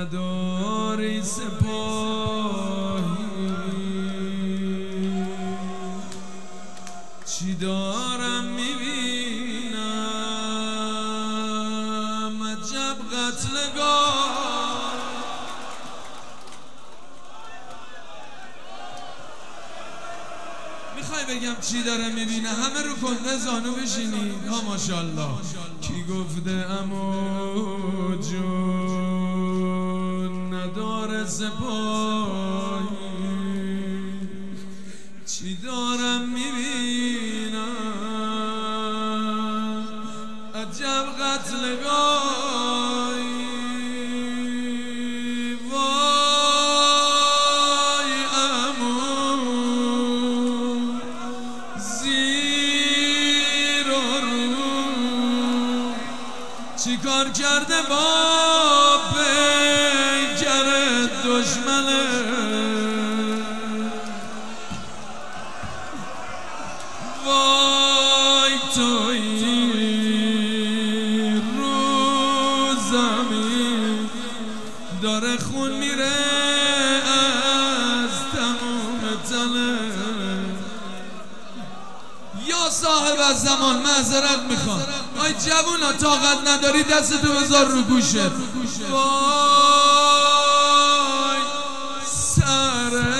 نداری سپاهی چی دارم میبینم عجب قتلگاه میخوای بگم چی داره میبینه همه رو کنده زانو بشینید ها ماشاءالله کی گفته عمو جون نداره سپاهی چی دارم میبینم عجب قتلگاهی وای عمو زیر و رو چی کار کرده با پیکر دشمنه وای تویی رو زمین داره خون میره از تموم تنه یا صاحب از زمان معذرت میخوام آی جوونا طاقت نداری دستتو بذار رو گوشت وای سره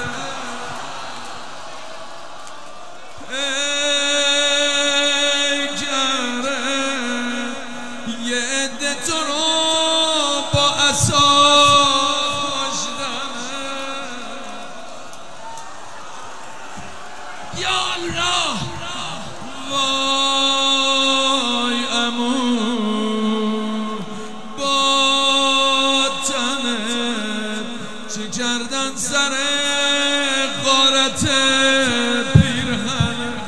یه عده تو رو با عصا کشتنه یا الله وای عمو با تنت چه کردن سر غارت پیرهنه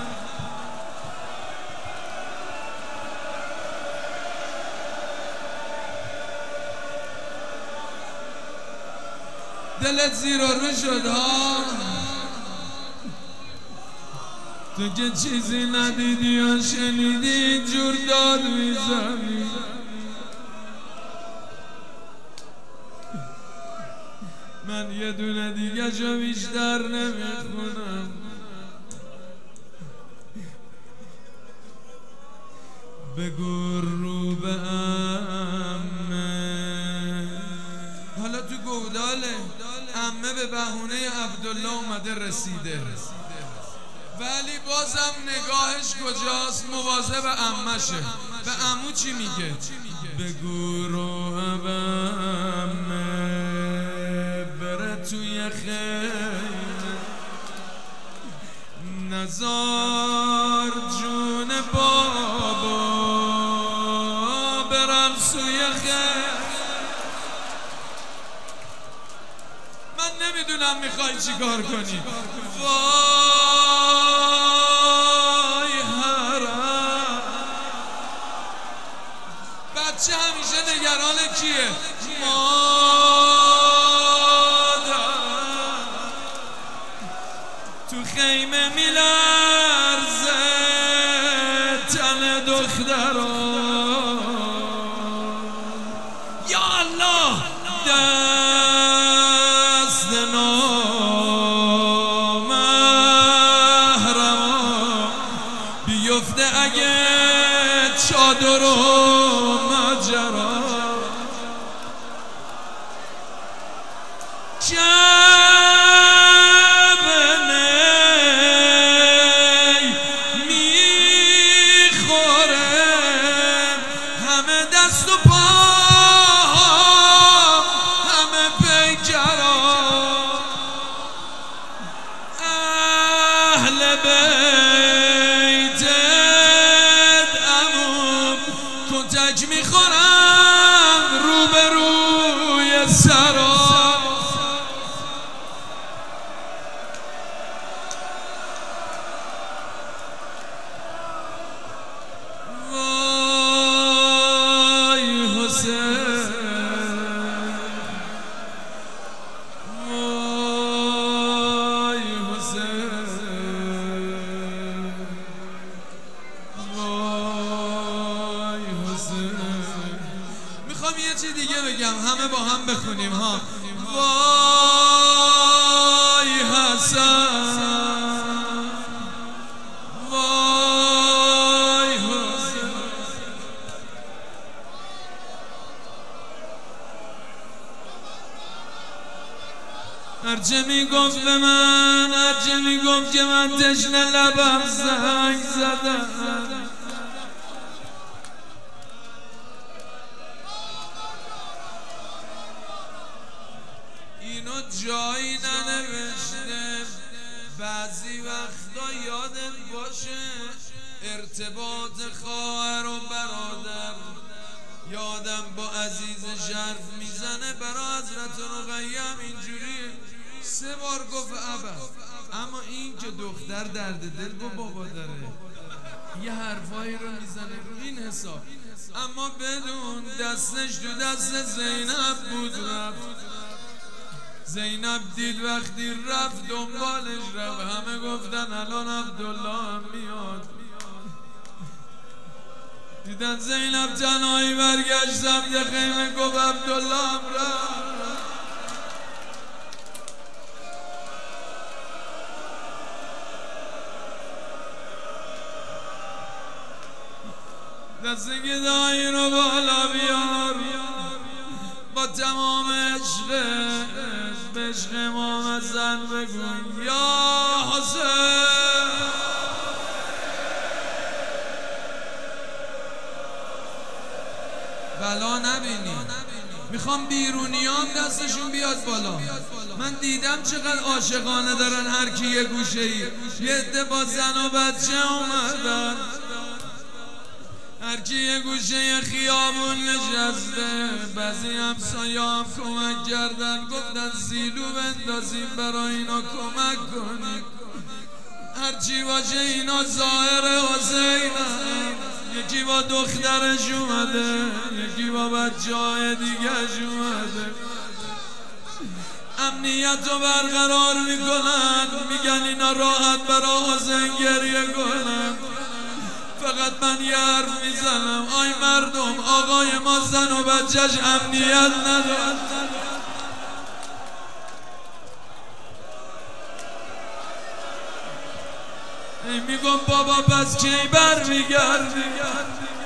دلت زیر و رو شد ها تو که چیزی ندیدی یا شنیدی جور داد میزنی من یه دونه دیگه جا بیشتر نمیخونم بگو رو به عمه حالا تو گوداله عمه به بهونه عبدالله اومده رسیده ولی بازم نگاهش کجاست مواظب عمشه به عمو چی میگه بگو رو عمه بره توی خیمه نزار جون بابا برن سوی خیمه من نمیدونم میخوای چی کار کنی وای حرام بچه همیشه نگران کیه مادر تو خیمه میلرزه تن دختران یا الله دست نامحرما بیفته اگه چادر و مجرا جبنی میخوره همه دست و پا همه پیکرا اهل بیتت عمو کتک میخورن روبروی سرا وای حسین وای حسین بگم همه با هم بخونیم ها. وای حسن وای حسن، هرچه میگفت به من، هرچه میگفت که من تشنه لبم زنگ زدم، اینو جایی ننوشته. بعضی وقتا یادت باشه ارتباط خواهر و برادر. یادم با عزیز شرف میزنه برا حضرت رقیه اینجوری 3 بار گفت ابا، اما این که دختر درد دل با بابا داره یه حرفایی رو میزنه رو این حساب. اما بدون دستش تو دست زینب بود رفت. زینب دید وقتی رفت دنبالش رفت. همه گفتن الان عبدالله هم میاد. دیدن زینب تنهایی برگشت سمت خیمه گفت عبدالله هم رفت. دست گدایی رو بالا بیار، با تمام عشقت به عشق امام حسن بگو یا حسین. بلا نبینی. میخوام بیرونیام دستشون بیاد بالا. من دیدم چقدر عاشقانه دارن هر کی یه گوشه ای. یه عده با زن و بچه اومدن، هر کی یه گوشه خیابون نشسته. بعضی همسایه هم کمک کردن، گفتن سیلو بندازیم برای اینا کمک کنیم. هرچی باشه اینا ظاهر حسینم. یکی با دخترش اومده، یکی با بچه های دیگرش اومده. امنیت رو برقرار میکنن، میگن اینا راحت برا حسین گریه کنن. فقط من یه حرف میزنم، آی مردم، آقای ما زن و بچهش امنیت ندارد. میگم بابا پس کی بر میگردی؟